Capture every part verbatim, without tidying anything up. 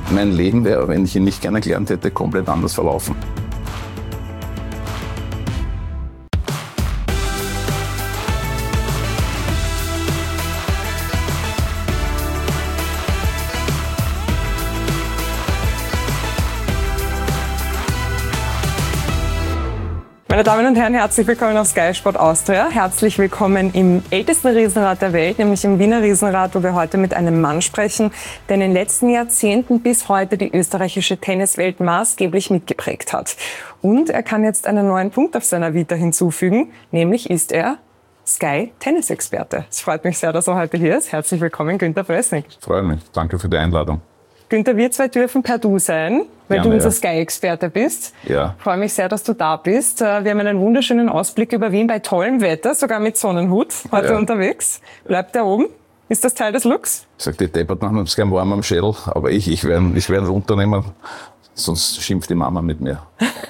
mein Leben wäre, wenn ich ihn nicht kennengelernt hätte, komplett anders verlaufen. Meine Damen und Herren, herzlich willkommen auf Sky Sport Austria. Herzlich willkommen im ältesten Riesenrad der Welt, nämlich im Wiener Riesenrad, wo wir heute mit einem Mann sprechen, der in den letzten Jahrzehnten bis heute die österreichische Tenniswelt maßgeblich mitgeprägt hat. Und er kann jetzt einen neuen Punkt auf seiner Vita hinzufügen, nämlich ist er Sky-Tennisexperte. Es freut mich sehr, dass er heute hier ist. Herzlich willkommen, Günter Bresnik. Freut mich. Danke für die Einladung. Günter, wir zwei dürfen per Du sein, weil Gerne, du unser ja. Sky-Experte bist. Ja. Ich freue mich sehr, dass du da bist. Wir haben einen wunderschönen Ausblick über Wien bei tollem Wetter, sogar mit Sonnenhut heute Ja. unterwegs. Bleibt der oben? Ist das Teil des Looks? Sagt die Deppert machen uns gern warm am Schädel, aber ich, ich werde ich werd runternehmen, sonst schimpft die Mama mit mir.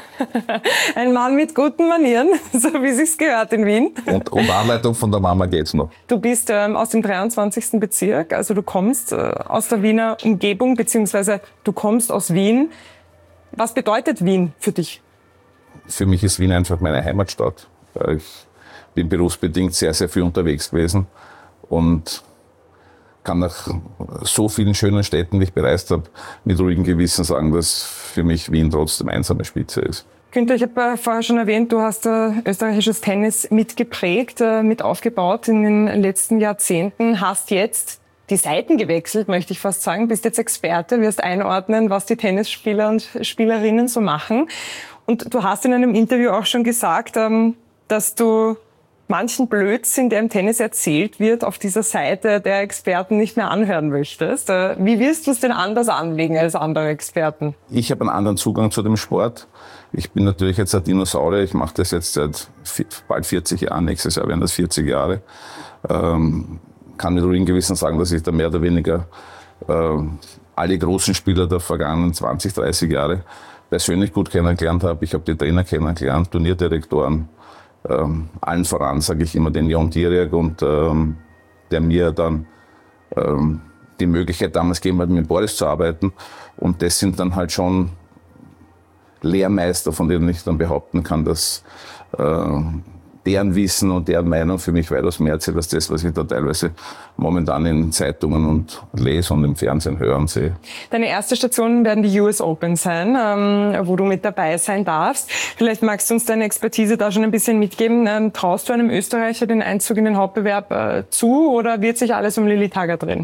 Ein Mann mit guten Manieren, so wie sich's gehört in Wien. Und, und Anleitung von der Mama geht's noch. Du bist ähm, aus dem dreiundzwanzigsten Bezirk, also du kommst äh, aus der Wiener Umgebung, beziehungsweise du kommst aus Wien. Was bedeutet Wien für dich? Für mich ist Wien einfach meine Heimatstadt. Ich bin berufsbedingt sehr, sehr viel unterwegs gewesen und kann nach so vielen schönen Städten, die ich bereist habe, mit ruhigem Gewissen sagen, dass für mich Wien trotzdem einsame Spitze ist. Günther, ich habe äh, vorher schon erwähnt, du hast äh, österreichisches Tennis mitgeprägt, äh, mit aufgebaut in den letzten Jahrzehnten, hast jetzt die Seiten gewechselt, möchte ich fast sagen, bist jetzt Experte, wirst einordnen, was die Tennisspieler und Spielerinnen so machen. Und du hast in einem Interview auch schon gesagt, ähm, dass du manchen Blödsinn, der im Tennis erzählt wird, auf dieser Seite der Experten nicht mehr anhören möchtest. Äh, wie wirst du es denn anders anlegen als andere Experten? Ich habe einen anderen Zugang zu dem Sport. Ich bin natürlich jetzt ein Dinosaurier. Ich mache das jetzt seit bald vierzig Jahren. Nächstes Jahr werden das vierzig Jahre. Ähm, kann mit ruhigem Gewissen sagen, dass ich da mehr oder weniger äh, alle großen Spieler der vergangenen zwanzig, dreißig Jahre persönlich gut kennengelernt habe. Ich habe die Trainer kennengelernt, Turnierdirektoren, ähm, allen voran, sage ich immer, den Jon Diriak, und ähm, der mir dann ähm, die Möglichkeit damals gegeben hat, mit Boris zu arbeiten. Und das sind dann halt schon Lehrmeister, von denen ich dann behaupten kann, dass äh, deren Wissen und deren Meinung für mich weitaus mehr zählt als das, was ich da teilweise momentan in Zeitungen und lese und im Fernsehen höre und sehe. Deine erste Station werden die U S Open sein, ähm, wo du mit dabei sein darfst. Vielleicht magst du uns deine Expertise da schon ein bisschen mitgeben. Ähm, traust du einem Österreicher den Einzug in den Hauptbewerb äh, zu, oder wird sich alles um Lilli Taggart drehen?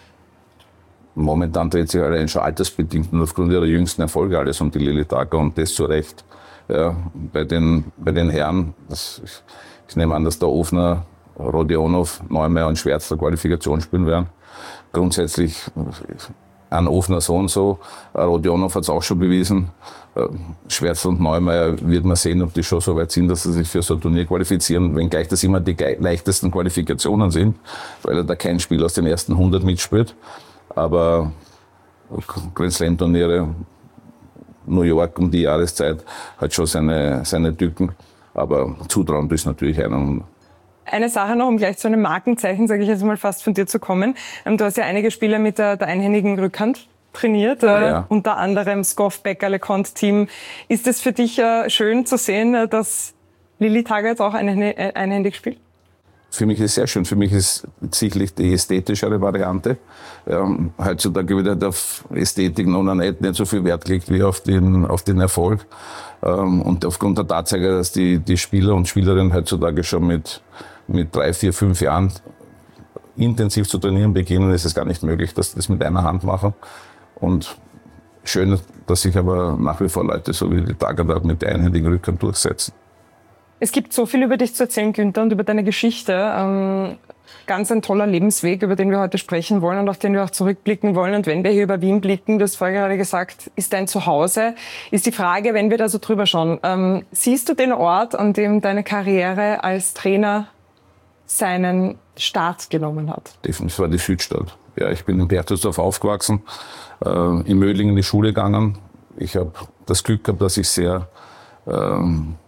Momentan dreht sich allein schon altersbedingt und aufgrund ihrer jüngsten Erfolge alles um die Lilli Taggart, und das zu Recht. Ja, bei den, bei den Herren, das, ich, ich nehme an, dass der Ofner, Rodionov, Neumeier und Schwärzler Qualifikation spielen werden. Grundsätzlich ein Ofner so und so. Rodionov hat es auch schon bewiesen. Schwärzler und Neumeier wird man sehen, ob die schon so weit sind, dass sie sich für so ein Turnier qualifizieren, wenngleich das immer die leichtesten Qualifikationen sind, weil da kein Spiel aus den ersten hundert mitspielt. Aber Grand Slam Turniere, New York um die Jahreszeit, hat schon seine, seine Tücken. Aber zutrauen ist natürlich einer. Eine Sache noch, um gleich zu einem Markenzeichen, sage ich jetzt mal fast, von dir zu kommen. Du hast ja einige Spieler mit der, der einhändigen Rückhand trainiert, äh, ja. unter anderem Skov, Becker, LeConte-Team. Ist es für dich äh, schön zu sehen, äh, dass Lilli Taggart jetzt auch einhändig, einhändig spielt? Für mich ist es sehr schön. Für mich ist sicherlich die ästhetischere Variante. Ähm, heutzutage wird auf Ästhetik noch nicht, nicht so viel Wert gelegt wie auf den, auf den Erfolg. Ähm, und aufgrund der Tatsache, dass die, die Spieler und Spielerinnen heutzutage schon mit, mit drei, vier, fünf Jahren intensiv zu trainieren beginnen, ist es gar nicht möglich, dass sie das mit einer Hand machen. Und schön, dass sich aber nach wie vor Leute so wie die Taggart mit der einhändigen Rückhand durchsetzen. Es gibt so viel über dich zu erzählen, Günther, und über deine Geschichte. Ähm, ganz ein toller Lebensweg, über den wir heute sprechen wollen und auf den wir auch zurückblicken wollen. Und wenn wir hier über Wien blicken, du hast vorher gerade gesagt, ist dein Zuhause, ist die Frage, wenn wir da so drüber schauen, ähm, siehst du den Ort, an dem deine Karriere als Trainer seinen Start genommen hat? Definitiv war die Südstadt. Ja, ich bin in Berthelsdorf aufgewachsen, äh, in Mödling in die Schule gegangen. Ich habe das Glück gehabt, dass ich sehr ähm,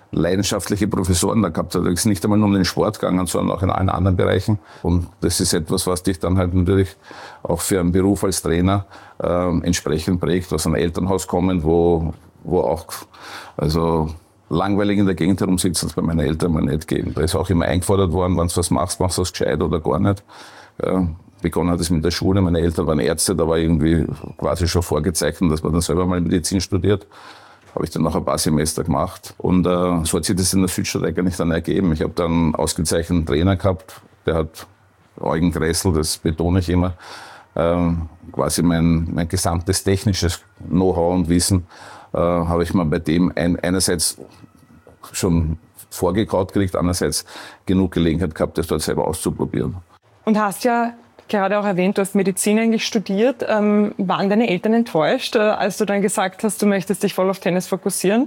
leidenschaftliche Professoren da gehabt. Da ist nicht einmal nur um den Sport gegangen, sondern auch in allen anderen Bereichen. Und das ist etwas, was dich dann halt natürlich auch für einen Beruf als Trainer äh, entsprechend prägt, aus einem Elternhaus kommen, wo, wo auch, also langweilig in der Gegend herumsitzen, das bei meinen Eltern mal nicht geben. Da ist auch immer eingefordert worden, wenn du was machst, machst du was gescheit oder gar nicht. Ja, begonnen hat es mit der Schule, meine Eltern waren Ärzte, da war irgendwie quasi schon vorgezeichnet, dass man dann selber mal Medizin studiert. Habe ich dann noch ein paar Semester gemacht. Und äh, so hat sich das in der Südstadt eigentlich dann ergeben. Ich habe dann einen ausgezeichneten Trainer gehabt, der hat Eugen Gressel, das betone ich immer, äh, quasi mein, mein gesamtes technisches Know-how und Wissen äh, habe ich mal bei dem ein, einerseits schon vorgekaut gekriegt, andererseits genug Gelegenheit gehabt, das dort selber auszuprobieren. Und hast ja gerade auch erwähnt, du hast Medizin eigentlich studiert. Ähm, waren deine Eltern enttäuscht, äh, als du dann gesagt hast, du möchtest dich voll auf Tennis fokussieren?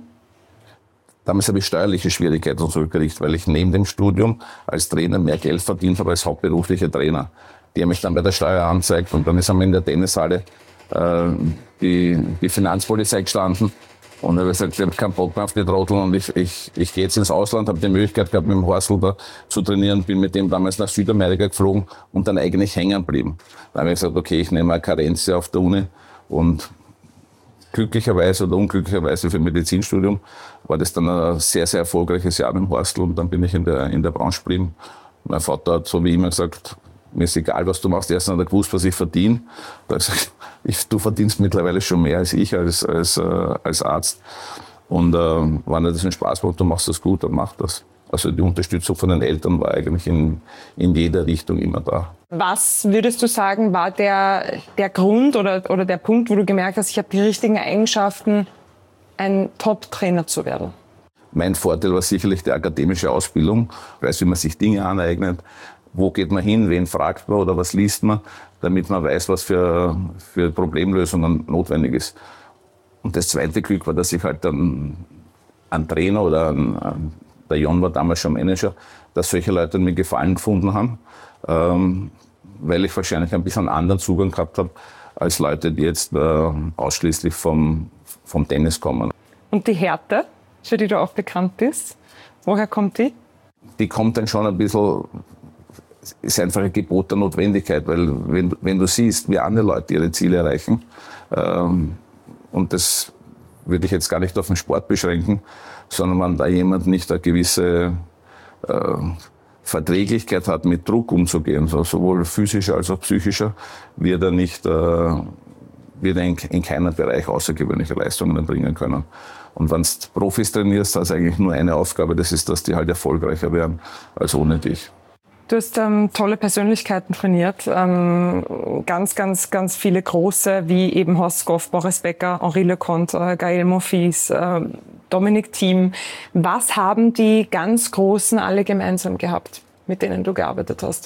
Damals habe ich steuerliche Schwierigkeiten zurückgekriegt, weil ich neben dem Studium als Trainer mehr Geld verdient habe als hauptberuflicher Trainer. Die haben mich dann bei der Steuer angezeigt und dann ist einmal in der Tennishalle äh, die, die Finanzpolizei gestanden. Und er hat gesagt, ich habe keinen Bock mehr auf die Trottel und ich, ich, ich gehe jetzt ins Ausland, habe die Möglichkeit gehabt, mit dem Horsl da zu trainieren, bin mit dem damals nach Südamerika geflogen und dann eigentlich hängen geblieben. Dann habe ich gesagt, okay, ich nehme eine Karenz auf der Uni und glücklicherweise oder unglücklicherweise für ein Medizinstudium war das dann ein sehr, sehr erfolgreiches Jahr mit dem Horsl und dann bin ich in der, in der Branche geblieben. Mein Vater hat so wie immer gesagt, mir ist egal, was du machst. Erst hat er gewusst, was ich verdiene. Da habe ich gesagt, ich, du verdienst mittlerweile schon mehr als ich als, als, äh, als Arzt. Und äh, wenn dir das einen Spaß macht, du machst das gut, dann mach das. Also die Unterstützung von den Eltern war eigentlich in, in jeder Richtung immer da. Was würdest du sagen, war der, der Grund oder, oder der Punkt, wo du gemerkt hast, ich habe die richtigen Eigenschaften, ein Top-Trainer zu werden? Mein Vorteil war sicherlich die akademische Ausbildung. Ich weiß, wie man sich Dinge aneignet. Wo geht man hin, wen fragt man oder was liest man, damit man weiß, was für, für Problemlösungen notwendig ist. Und das zweite Glück war, dass ich halt dann einen Trainer oder ein, der Jon war damals schon Manager, dass solche Leute mir Gefallen gefunden haben, ähm, weil ich wahrscheinlich ein bisschen einen anderen Zugang gehabt habe als Leute, die jetzt äh, ausschließlich vom, vom Tennis kommen. Und die Härte, für die du auch bekannt bist, woher kommt die? Die kommt dann schon ein bisschen, ist einfach ein Gebot der Notwendigkeit, weil wenn, wenn du siehst, wie andere Leute ihre Ziele erreichen, ähm, und das würde ich jetzt gar nicht auf den Sport beschränken, sondern wenn da jemand nicht eine gewisse äh, Verträglichkeit hat, mit Druck umzugehen, so, sowohl physischer als auch psychischer, wird er nicht, äh, wird er in, in keinem Bereich außergewöhnliche Leistungen erbringen können. Und wenn du Profis trainierst, hast du eigentlich nur eine Aufgabe, das ist, dass die halt erfolgreicher werden als ohne dich. Du hast ähm, tolle Persönlichkeiten trainiert, ähm, ganz, ganz, ganz viele große, wie eben Horst Skoff, Boris Becker, Henri Leconte, äh, Gaël Monfils, äh, Dominic Thiem. Was haben die ganz Großen alle gemeinsam gehabt, mit denen du gearbeitet hast?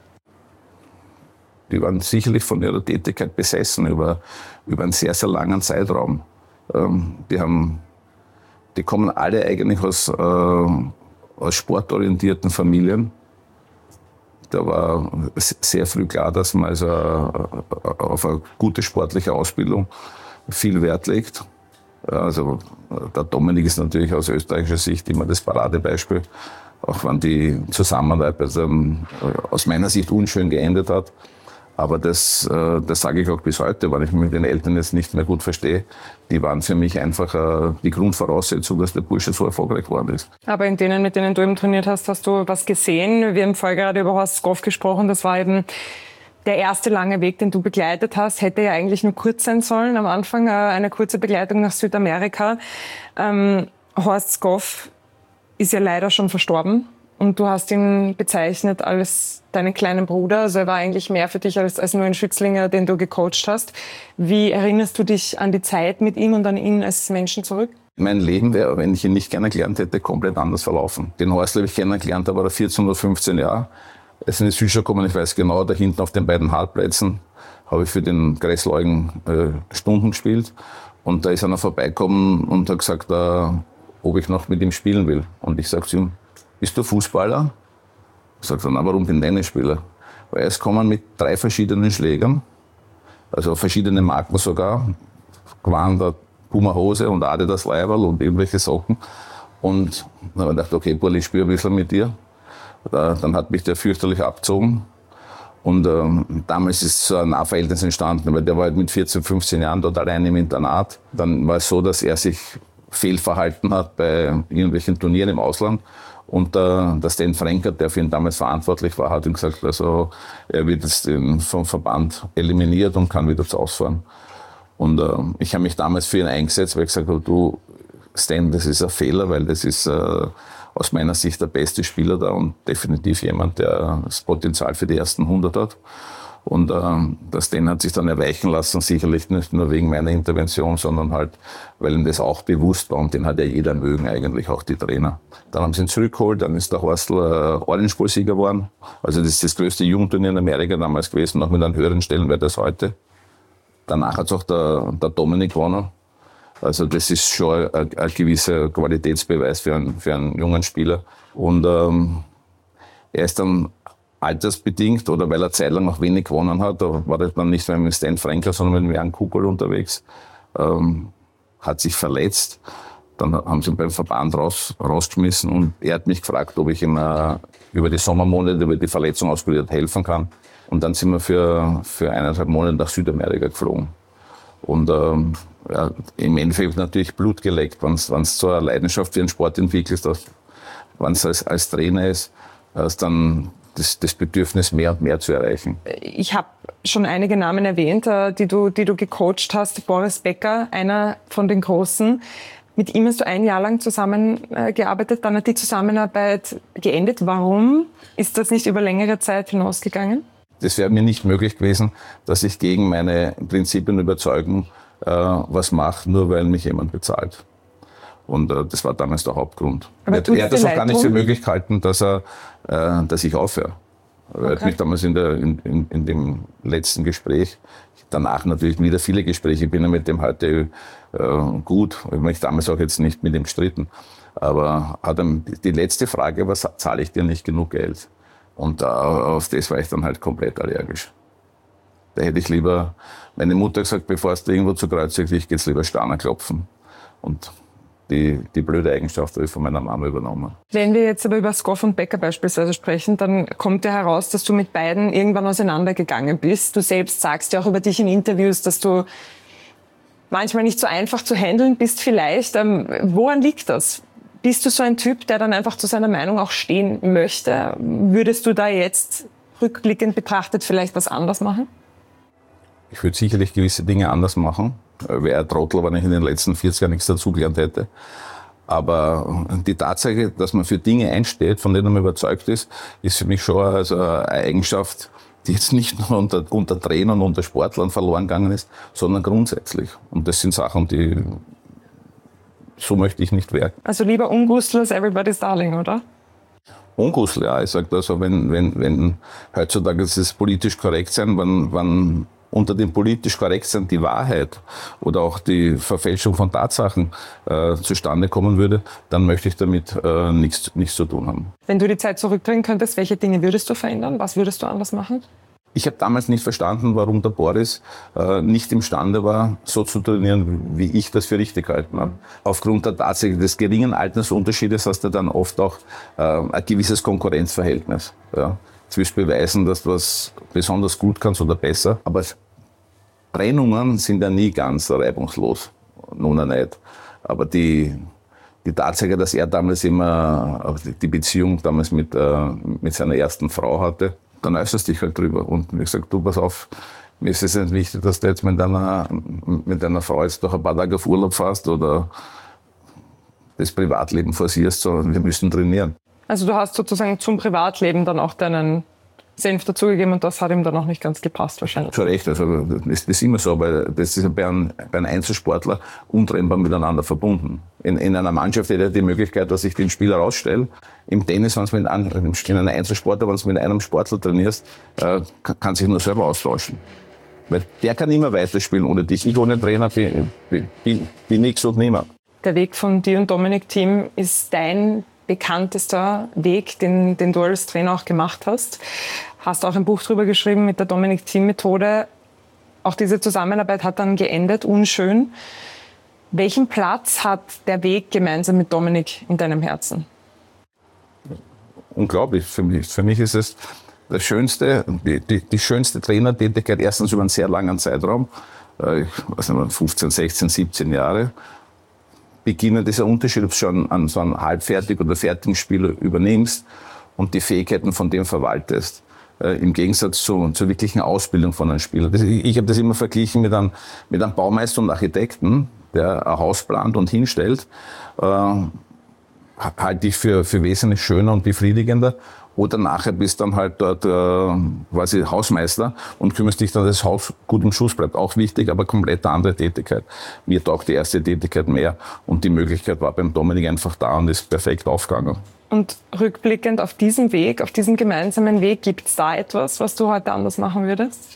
Die waren sicherlich von ihrer Tätigkeit besessen über, über einen sehr, sehr langen Zeitraum. Ähm, die haben, die kommen alle eigentlich aus, äh, aus sportorientierten Familien. Da war sehr früh klar, dass man also auf eine gute sportliche Ausbildung viel Wert legt. Also der Dominik ist natürlich aus österreichischer Sicht immer das Paradebeispiel, auch wenn die Zusammenarbeit also aus meiner Sicht unschön geendet hat. Aber das, das sage ich auch bis heute, weil ich mich mit den Eltern jetzt nicht mehr gut verstehe. Die waren für mich einfach die Grundvoraussetzung, dass der Bursche so erfolgreich geworden ist. Aber in denen, mit denen du eben trainiert hast, hast du was gesehen? Wir haben vorher gerade über Horst Skoff gesprochen. Das war eben der erste lange Weg, den du begleitet hast. Hätte ja eigentlich nur kurz sein sollen. Am Anfang eine kurze Begleitung nach Südamerika. Ähm, Horst Skoff ist ja leider schon verstorben. Und du hast ihn bezeichnet als deinen kleinen Bruder. Also er war eigentlich mehr für dich als, als nur ein Schützling, den du gecoacht hast. Wie erinnerst du dich an die Zeit mit ihm und an ihn als Menschen zurück? Mein Leben wäre, wenn ich ihn nicht kennengelernt hätte, komplett anders verlaufen. Den Horst habe ich kennengelernt, da war er vierzehn oder fünfzehn Jahre. Er ist in die Südstadt gekommen, ich weiß genau, da hinten auf den beiden Hartplätzen habe ich für den Gressel Eugen äh, Stunden gespielt. Und da ist einer vorbeigekommen und hat gesagt, äh, ob ich noch mit ihm spielen will. Und ich sage zu ihm, bist du Fußballer? Sagt er, na, warum bin ich Tennisspieler? Weil er ist gekommen mit drei verschiedenen Schlägern, also verschiedene Marken sogar, Gewand, Puma Hose und Adidas Leiberl und irgendwelche Sachen. Und dann habe ich gedacht, okay, Burli, ich spiele ein bisschen mit dir. Da, dann hat mich der fürchterlich abgezogen. Und ähm, damals ist so ein Nahverhältnis entstanden, weil der war halt mit vierzehn, fünfzehn Jahren dort allein im Internat. Dann war es so, dass er sich fehlverhalten hat bei irgendwelchen Turnieren im Ausland. Und äh, der Stan Frankert, der für ihn damals verantwortlich war, hat ihm gesagt, also er wird jetzt vom Verband eliminiert und kann wieder zu ausfahren. Und äh, ich habe mich damals für ihn eingesetzt, weil ich gesagt habe, du Stan, das ist ein Fehler, weil das ist äh, aus meiner Sicht der beste Spieler da und definitiv jemand, der das Potenzial für die ersten hundert hat. Und ähm, das den hat sich dann erweichen lassen, sicherlich nicht nur wegen meiner Intervention, sondern halt, weil ihm das auch bewusst war. Und den hat ja jeder mögen, eigentlich auch die Trainer. Dann haben sie ihn zurückgeholt, dann ist der Horstl äh, Orange Bowl-Sieger geworden. Also das ist das größte Jugendturnier in Amerika damals gewesen, noch mit einem höheren Stellenwert als heute. Danach hat es auch der, der Dominik gewonnen. Also das ist schon ein, ein gewisser Qualitätsbeweis für einen, für einen jungen Spieler. Und ähm, er ist dann altersbedingt oder weil er zeitlang noch wenig gewonnen hat, da war er dann nicht mehr mit Stan Frankl, sondern mit Jan Kugel unterwegs, ähm, hat sich verletzt. Dann haben sie ihn beim Verband raus, rausgeschmissen und er hat mich gefragt, ob ich ihm äh, über die Sommermonate, über die Verletzung auskuriert helfen kann. Und dann sind wir für, für eineinhalb Monate nach Südamerika geflogen. Und ähm, ja, im Endeffekt natürlich Blut geleckt, wenn du so eine Leidenschaft für einen Sport entwickelst, wenn es als, als Trainer ist, hast dann das, das Bedürfnis, mehr und mehr zu erreichen. Ich habe schon einige Namen erwähnt, die du, die du gecoacht hast. Boris Becker, einer von den Großen. Mit ihm hast du ein Jahr lang zusammengearbeitet, dann hat die Zusammenarbeit geendet. Warum ist das nicht über längere Zeit hinausgegangen? Das wäre mir nicht möglich gewesen, dass ich gegen meine Prinzipien überzeugen äh, was mache, nur weil mich jemand bezahlt. Und äh, das war damals der Hauptgrund. Er, er hat das auch gar nicht für möglich gehalten, dass, er, äh, dass ich aufhöre. Okay. Er hat mich damals in, der, in, in, in dem letzten Gespräch, danach natürlich wieder viele Gespräche, ich bin ja mit dem heute äh, gut, ich habe mich damals auch jetzt nicht mit ihm gestritten, aber hat ihm, die letzte Frage war, zahle ich dir nicht genug Geld? Und äh, auf das war ich dann halt komplett allergisch. Da hätte ich lieber, meine Mutter gesagt, bevor es dir irgendwo zu Kreuze kriegst, geht's lieber Steiner klopfen. Und die, die blöde Eigenschaft habe ich von meiner Mama übernommen. Wenn wir jetzt aber über Skoff und Becker beispielsweise sprechen, dann kommt ja heraus, dass du mit beiden irgendwann auseinandergegangen bist. Du selbst sagst ja auch über dich in Interviews, dass du manchmal nicht so einfach zu handeln bist vielleicht. Ähm, woran liegt das? Bist du so ein Typ, der dann einfach zu seiner Meinung auch stehen möchte? Würdest du da jetzt rückblickend betrachtet vielleicht was anders machen? Ich würde sicherlich gewisse Dinge anders machen. Wäre ein Trottel, wenn ich in den letzten vierzig Jahren nichts dazugelernt hätte. Aber die Tatsache, dass man für Dinge einsteht, von denen man überzeugt ist, ist für mich schon also eine Eigenschaft, die jetzt nicht nur unter, unter Trainern und unter Sportlern verloren gegangen ist, sondern grundsätzlich. Und das sind Sachen, die so möchte ich nicht werken. Also lieber Ungustel als Everybody's Darling, oder? Ungustel, ja. Ich sage also, wenn, wenn, wenn heutzutage ist es politisch korrekt sein, wenn, wenn unter dem politisch korrekt sein die Wahrheit oder auch die Verfälschung von Tatsachen äh, zustande kommen würde, dann möchte ich damit äh, nichts, nichts zu tun haben. Wenn du die Zeit zurückdrehen könntest, welche Dinge würdest du verändern? Was würdest du anders machen? Ich habe damals nicht verstanden, warum der Boris äh, nicht imstande war, so zu trainieren, wie ich das für richtig gehalten habe. Aufgrund der Tatsache des geringen Altersunterschiedes hast du dann oft auch äh, ein gewisses Konkurrenzverhältnis. Ja. Du willst beweisen, dass du was besonders gut kannst oder besser. Aber Trennungen sind ja nie ganz reibungslos. Nun nicht. Aber die, die Tatsache, dass er damals immer die Beziehung damals mit, äh, mit seiner ersten Frau hatte, dann äußerst dich halt drüber. Und ich sag, du, pass auf, mir ist es nicht wichtig, dass du jetzt mit deiner, mit deiner Frau jetzt doch ein paar Tage auf Urlaub fährst oder das Privatleben forcierst, sondern wir müssen trainieren. Also du hast sozusagen zum Privatleben dann auch deinen Senf dazugegeben und das hat ihm dann auch nicht ganz gepasst wahrscheinlich. Zu Recht, also das, das ist immer so, weil das ist ja bei einem, bei einem Einzelsportler untrennbar miteinander verbunden. In, in einer Mannschaft hätte er die Möglichkeit, dass ich den Spieler rausstelle. Im Tennis, wenn mit einem, in einem Einzelsportler, wenn du mit einem Sportler trainierst, äh, kann, kann sich nur selber austauschen. Weil der kann immer weiterspielen ohne dich. Ich ohne Trainer bin, bin, bin nichts und niemand. Der Weg von dir und Dominik Thiem ist dein bekanntester Weg, den, den du als Trainer auch gemacht hast. Hast auch ein Buch drüber geschrieben mit der Dominik Thiem Methode. Auch diese Zusammenarbeit hat dann geendet, unschön. Welchen Platz hat der Weg gemeinsam mit Dominik in deinem Herzen? Unglaublich für mich. Für mich ist es das schönste, die, die, die schönste Trainertätigkeit, erstens über einen sehr langen Zeitraum, ich weiß nicht, fünfzehn, sechzehn, siebzehn Jahre. Beginnen dieser Unterschied, ob du schon an so einem halbfertig oder fertigen Spieler übernimmst und die Fähigkeiten von dem verwaltest. Äh, Im Gegensatz zu, zur wirklichen Ausbildung von einem Spieler. Das, ich ich habe das immer verglichen mit einem, mit einem Baumeister und Architekten, der ein Haus plant und hinstellt. Äh, halte ich für, für wesentlich schöner und befriedigender. Oder nachher bist dann halt dort äh, quasi Hausmeister und kümmerst dich dann, dass das Haus gut im Schuss bleibt. Auch wichtig, aber komplett eine andere Tätigkeit. Mir taugt die erste Tätigkeit mehr und die Möglichkeit war beim Dominik einfach da und ist perfekt aufgegangen. Und rückblickend auf diesen Weg, auf diesen gemeinsamen Weg, gibt es da etwas, was du heute anders machen würdest?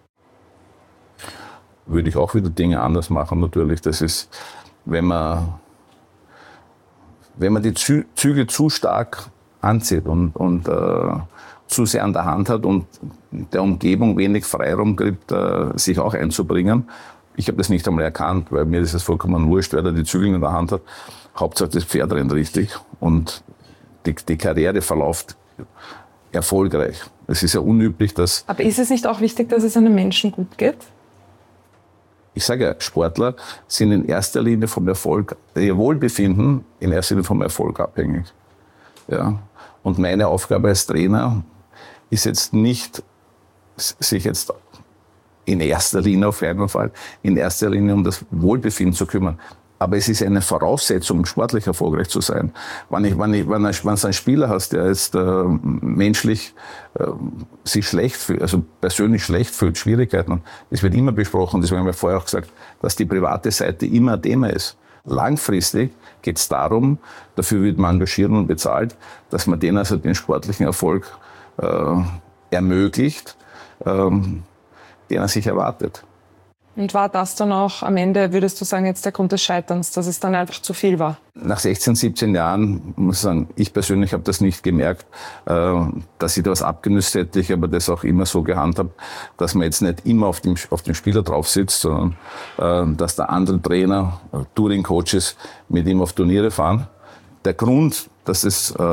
Würde ich auch wieder Dinge anders machen, natürlich. Das ist, wenn man, wenn man die Zü- Züge zu stark anzieht und, und äh, zu sehr an der Hand hat und der Umgebung wenig Freiraum gibt, äh, sich auch einzubringen. Ich habe das nicht einmal erkannt, weil mir ist es vollkommen wurscht, wer da die Zügel in der Hand hat. Hauptsache das Pferd rennt richtig und die, die Karriere verläuft erfolgreich. Es ist ja unüblich, dass... Aber ist es nicht auch wichtig, dass es einem Menschen gut geht? Ich sage ja, Sportler sind in erster Linie vom Erfolg, ihr Wohlbefinden in erster Linie vom Erfolg abhängig. Ja. Und meine Aufgabe als Trainer ist jetzt nicht, sich jetzt in erster Linie auf jeden Fall, in erster Linie um das Wohlbefinden zu kümmern. Aber es ist eine Voraussetzung, um sportlich erfolgreich zu sein. Wenn ich, wenn ich, wenn ich, wenn du einen Spieler hast, der jetzt äh, menschlich äh, sich schlecht fühlt, also persönlich schlecht fühlt, Schwierigkeiten, und das wird immer besprochen, deswegen haben wir vorher auch gesagt, dass die private Seite immer ein Thema ist. Langfristig geht es darum, dafür wird man engagiert und bezahlt, dass man denen also den sportlichen Erfolg äh, ermöglicht, ähm, den er sich erwartet. Und war das dann auch am Ende, würdest du sagen, jetzt der Grund des Scheiterns, dass es dann einfach zu viel war? Nach sechzehn, siebzehn Jahren, muss ich sagen, ich persönlich habe das nicht gemerkt, äh, dass ich da was abgenützt hätte. Ich habe das auch immer so gehandhabt, dass man jetzt nicht immer auf dem, auf dem Spieler drauf sitzt, sondern äh, dass der andere Trainer, Touring-Coaches mit ihm auf Turniere fahren. Der Grund, dass es äh,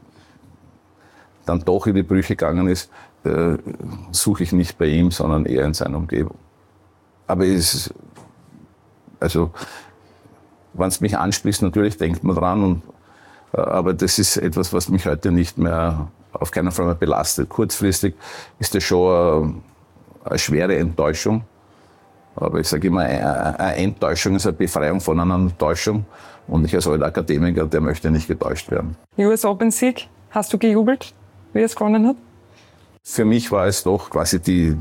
dann doch in die Brüche gegangen ist, äh, suche ich nicht bei ihm, sondern eher in seiner Umgebung. Aber es ist, also, wenn es mich anspricht, natürlich denkt man dran. Und, äh, aber das ist etwas, was mich heute nicht mehr, auf keinen Fall mehr belastet. Kurzfristig ist das schon eine, eine schwere Enttäuschung. Aber ich sage immer, eine, eine Enttäuschung ist eine Befreiung von einer Enttäuschung. Und ich als alter Akademiker, der möchte nicht getäuscht werden. U S Open Sieg, hast du gejubelt, wie es gewonnen hat? Für mich war es doch quasi die,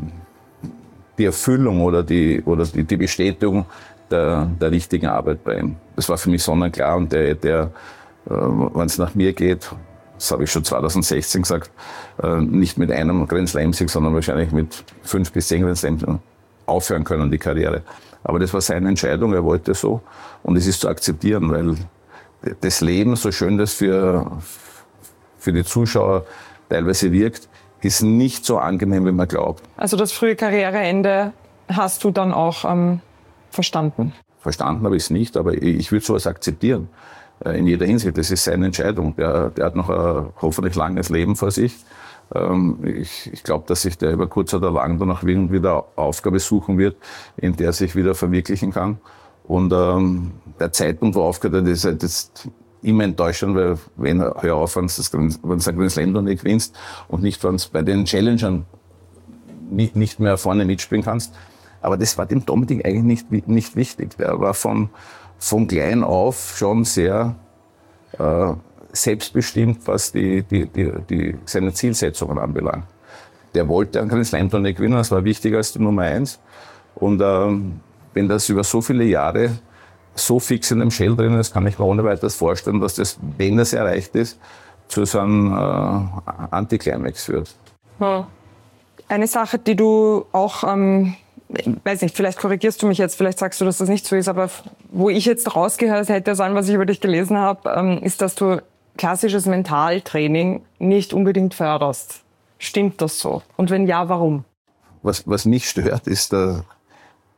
die Erfüllung oder die, oder die, die Bestätigung der, der richtigen Arbeit bei ihm. Das war für mich sonnenklar und der, der äh, wenn es nach mir geht, das habe ich schon zwanzig sechzehn gesagt, äh, nicht mit einem Grand Slam-Sieg, sondern wahrscheinlich mit fünf bis zehn Grand Slams aufhören können, die Karriere. Aber das war seine Entscheidung, er wollte so und es ist zu akzeptieren, weil das Leben, so schön das für, für die Zuschauer teilweise wirkt, ist nicht so angenehm, wie man glaubt. Also das frühe Karriereende hast du dann auch ähm, verstanden? Verstanden habe ich es nicht, aber ich würde sowas akzeptieren. Äh, in jeder Hinsicht. Das ist seine Entscheidung. Der, der hat noch ein hoffentlich langes Leben vor sich. Ähm, ich ich glaube, dass sich der über kurz oder lang dann auch wieder eine Aufgabe suchen wird, in der er sich wieder verwirklichen kann. Und ähm, der Zeitpunkt, wo er aufgehört hat, ist halt jetzt immer enttäuschend, weil wenn hör auf, wenn du ein Grand Slam noch nicht gewinnst und nicht, wenn du bei den Challengern nicht, nicht mehr vorne mitspielen kannst. Aber das war dem Dominik eigentlich nicht, nicht wichtig. Der war von, von klein auf schon sehr äh, selbstbestimmt, was die, die, die, die, seine Zielsetzungen anbelangt. Der wollte ein Grand Slam Turnier gewinnen, das war wichtiger als die Nummer eins. Und ähm, wenn das über so viele Jahre so fix in dem Shell drin ist, kann ich mir ohne weiteres vorstellen, dass das, wenn das erreicht ist, zu so einem äh, Antiklimax führt. Hm. Eine Sache, die du auch, ähm, weiß nicht, vielleicht korrigierst du mich jetzt, vielleicht sagst du, dass das nicht so ist, aber wo ich jetzt rausgehört hätte, sein, was ich über dich gelesen habe, ähm, ist, dass du klassisches Mentaltraining nicht unbedingt förderst. Stimmt das so? Und wenn ja, warum? Was, was mich stört, ist der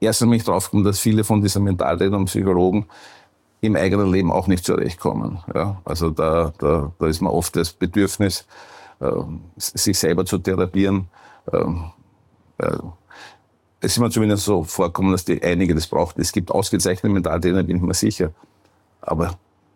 erst einmal drauf gekommen, dass viele von diesen Mentaltrainern und Psychologen im eigenen Leben auch nicht zurechtkommen. Ja, also da, da, da ist man oft das Bedürfnis, äh, sich selber zu therapieren. Äh, äh, es ist mir zumindest so vorgekommen, dass die einige das braucht. Es gibt ausgezeichnete Mentaltrainer, bin ich mir sicher. Aber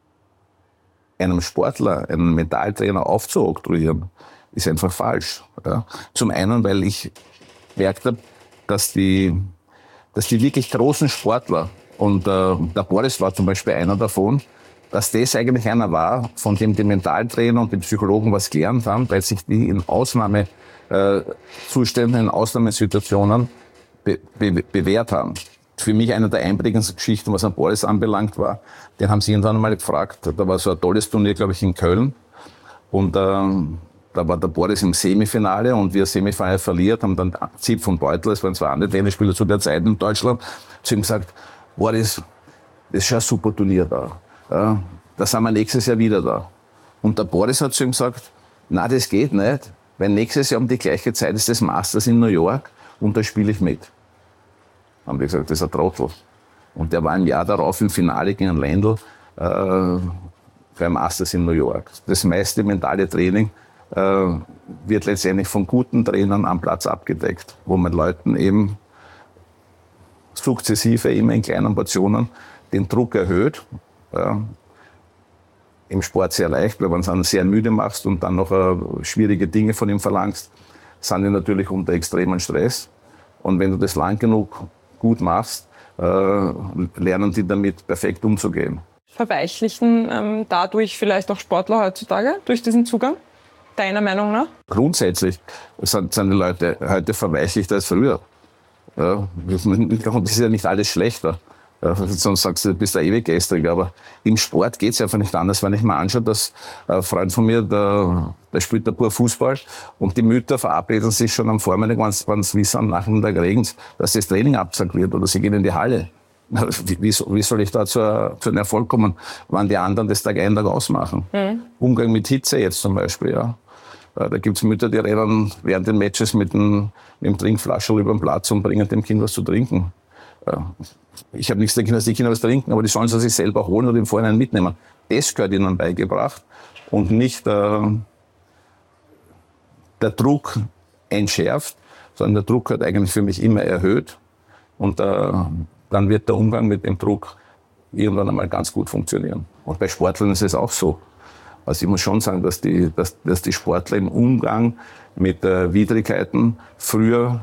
einem Sportler, einen Mentaltrainer aufzuoktroyieren, ist einfach falsch. Ja. Zum einen, weil ich gemerkt habe, dass die, dass die wirklich großen Sportler, und äh, der Boris war zum Beispiel einer davon, dass das eigentlich einer war, von dem die Mentaltrainer und die Psychologen was gelernt haben, weil sich die in Ausnahmezuständen, in Ausnahmesituationen be be bewährt haben. Für mich eine der einprägendsten Geschichten, was an Boris anbelangt war, den haben sie irgendwann mal gefragt. Da war so ein tolles Turnier, glaube ich, in Köln. Und ähm, da war der Boris im Semifinale und wir Semifinale verliert, haben dann Zipf und Beutel, das waren zwar andere Tennisspieler zu der Zeit in Deutschland, zu ihm gesagt, Boris, das ist schon ein super Turnier da. Ja, da sind wir nächstes Jahr wieder da. Und der Boris hat zu ihm gesagt, na, das geht nicht, weil nächstes Jahr um die gleiche Zeit ist das Masters in New York und da spiele ich mit. Haben wir gesagt, das ist ein Trottel. Und der war im Jahr darauf im Finale gegen Lendl äh, beim Masters in New York. Das meiste mentale Training äh, wird letztendlich von guten Trainern am Platz abgedeckt, wo man Leuten eben sukzessive, immer in kleinen Portionen, den Druck erhöht. Ja, im Sport sehr leicht, weil wenn du ihn sehr müde machst und dann noch äh, schwierige Dinge von ihm verlangst, sind die natürlich unter extremen Stress. Und wenn du das lang genug gut machst, äh, lernen die damit perfekt umzugehen. Verweichlichen ähm, dadurch vielleicht auch Sportler heutzutage, durch diesen Zugang, deiner Meinung nach? Grundsätzlich sind, sind die Leute heute verweichlichter als früher. Ja, das ist ja nicht alles schlechter. Ja, sonst sagst du, du bist ein ewig gestriger. Aber im Sport geht es einfach nicht anders. Wenn ich mir anschaue, dass ein Freund von mir, der, der spielt ein paar Fußball und die Mütter verabreden sich schon am Vormittag, wenn sie wissen, am Nachmittag regnet, dass das Training abgesagt wird oder sie gehen in die Halle. Wie, wie soll ich da zu, zu einem Erfolg kommen, wenn die anderen das Tag ein, Tag ausmachen? Mhm. Umgang mit Hitze jetzt zum Beispiel, ja. Da gibt's Mütter, die rennen während den Matches mit dem, mit dem Trinkflaschel über den Platz und bringen dem Kind was zu trinken. Ich habe nichts dagegen, dass die Kinder was trinken, aber die sollen sie sich selber holen oder im Vorhinein mitnehmen. Das gehört ihnen beigebracht und nicht äh, der Druck entschärft, sondern der Druck wird eigentlich für mich immer erhöht. Und äh, dann wird der Umgang mit dem Druck irgendwann einmal ganz gut funktionieren. Und bei Sportlern ist es auch so. Also ich muss schon sagen, dass die, dass, dass die Sportler im Umgang mit äh, Widrigkeiten früher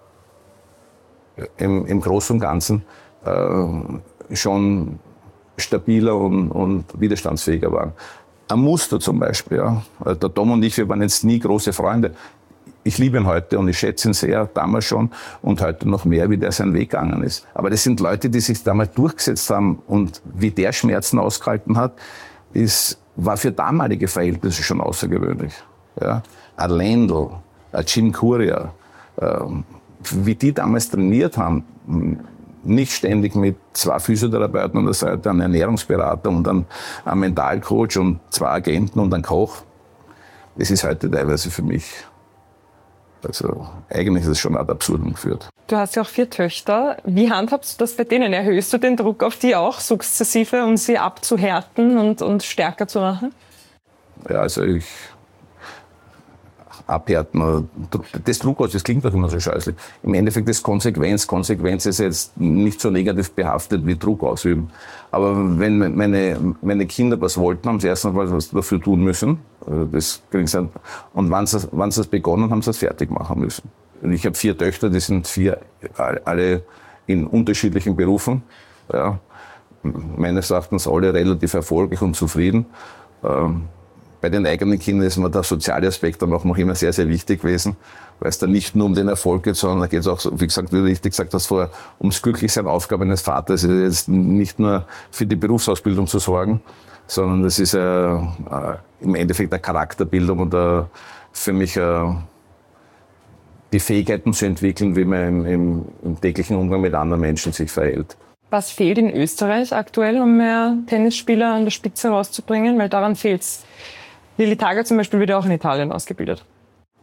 im, im Großen und Ganzen äh, schon stabiler und, und widerstandsfähiger waren. Ein Muster zum Beispiel. Ja. Der Tom und ich, wir waren jetzt nie große Freunde. Ich liebe ihn heute und ich schätze ihn sehr, damals schon und heute noch mehr, wie der seinen Weg gegangen ist. Aber das sind Leute, die sich damals durchgesetzt haben und wie der Schmerzen ausgehalten hat, ist, war für damalige Verhältnisse schon außergewöhnlich. Ja. Ein Lendl, ein Jim Courier, äh, wie die damals trainiert haben, nicht ständig mit zwei Physiotherapeuten an der Seite, einem Ernährungsberater und einem, einem Mentalcoach und zwei Agenten und einem Koch. Das ist heute teilweise für mich, also eigentlich ist es schon ad absurdum geführt. Du hast ja auch vier Töchter. Wie handhabst du das bei denen? Erhöhst du den Druck auf die auch sukzessive, um sie abzuhärten und, und stärker zu machen? Ja, also ich abhärten. Das Druck aus, das klingt doch immer so scheußlich. Im Endeffekt ist Konsequenz. Konsequenz ist jetzt nicht so negativ behaftet wie Druck ausüben. Aber wenn meine, meine Kinder was wollten, haben sie erstens was dafür tun müssen. Das kriegen sie, und wenn sie, wenn sie es begonnen haben, sie es fertig machen müssen. Ich habe vier Töchter, die sind vier, alle in unterschiedlichen Berufen. Ja, meines Erachtens alle relativ erfolgreich und zufrieden. Bei den eigenen Kindern ist mir der soziale Aspekt dann auch noch immer sehr, sehr wichtig gewesen, weil es da nicht nur um den Erfolg geht, sondern da geht es auch, wie gesagt, wie du richtig gesagt hast vorher, ums Glücklichsein. Aufgabe eines Vaters ist jetzt nicht nur für die Berufsausbildung zu sorgen, sondern das ist äh, äh, im Endeffekt eine Charakterbildung und äh, für mich äh, die Fähigkeiten zu entwickeln, wie man im, im, im täglichen Umgang mit anderen Menschen sich verhält. Was fehlt in Österreich aktuell, um mehr Tennisspieler an der Spitze rauszubringen? Weil daran fehlt es. Lili Tager zum Beispiel wird ja auch in Italien ausgebildet.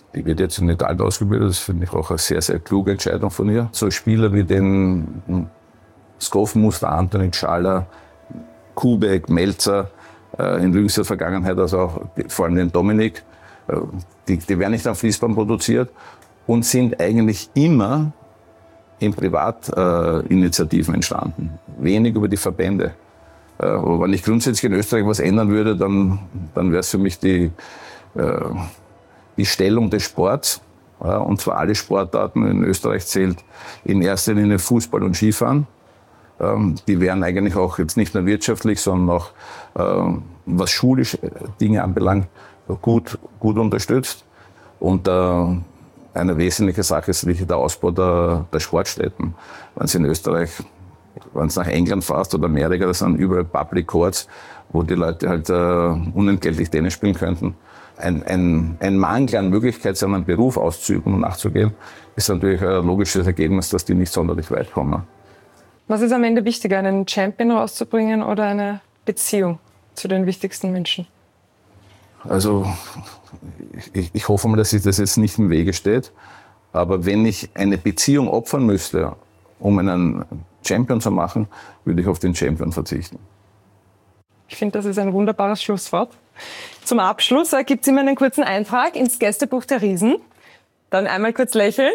Die wird jetzt in Italien ausgebildet, das finde ich auch eine sehr, sehr kluge Entscheidung von ihr. So Spieler wie den Skofmuster, Anthony Schaller, Kubek, Melzer, äh, in jüngster Vergangenheit, also auch vor allem den Dominik, äh, die, die werden nicht am Fließband produziert und sind eigentlich immer in Privatinitiativen äh, entstanden, wenig über die Verbände. Äh, aber wenn ich grundsätzlich in Österreich was ändern würde, dann, dann wäre es für mich die, äh, die Stellung des Sports, ja, und zwar alle Sportarten. In Österreich zählt in erster Linie Fußball und Skifahren. Ähm, die werden eigentlich auch jetzt nicht nur wirtschaftlich, sondern auch äh, was schulische Dinge anbelangt, gut, gut unterstützt. Und äh, eine wesentliche Sache ist wirklich der Ausbau der, der Sportstätten. Wenn es in Österreich, wenn es nach England fährst oder Amerika, das sind überall Public Courts, wo die Leute halt äh, unentgeltlich Tennis spielen könnten. Ein, ein, ein Mangel an Möglichkeit, seinen Beruf auszuüben und nachzugehen, ist natürlich ein logisches Ergebnis, dass die nicht sonderlich weit kommen. Was ist am Ende wichtiger, einen Champion rauszubringen oder eine Beziehung zu den wichtigsten Menschen? Also ich, ich hoffe mal, dass sich das jetzt nicht im Wege steht. Aber wenn ich eine Beziehung opfern müsste, um einen Champion zu machen, würde ich auf den Champion verzichten. Ich finde, das ist ein wunderbares Schlusswort. Zum Abschluss äh, gibt es immer einen kurzen Eintrag ins Gästebuch der Riesen. Dann einmal kurz lächeln.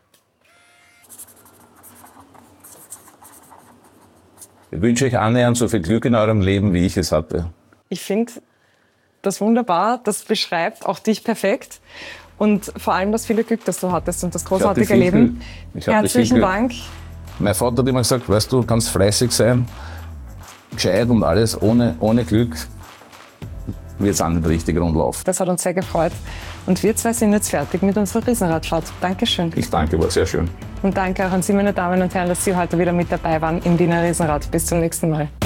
Ich wünsche euch annähernd so viel Glück in eurem Leben, wie ich es hatte. Ich finde das wunderbar. Das beschreibt auch dich perfekt. Und vor allem das viele Glück, das du hattest und das großartige viel Leben. Ich Herzlichen Dank. Mein Vater hat immer gesagt, weißt du, du kannst fleißig sein, gescheit und alles, ohne, ohne Glück wird es auch nicht richtig rund laufen. Das hat uns sehr gefreut. Und wir zwei sind jetzt fertig mit unserer Riesenradfahrt. Dankeschön. Ich danke, war sehr schön. Und danke auch an Sie, meine Damen und Herren, dass Sie heute wieder mit dabei waren im Wiener Riesenrad. Bis zum nächsten Mal.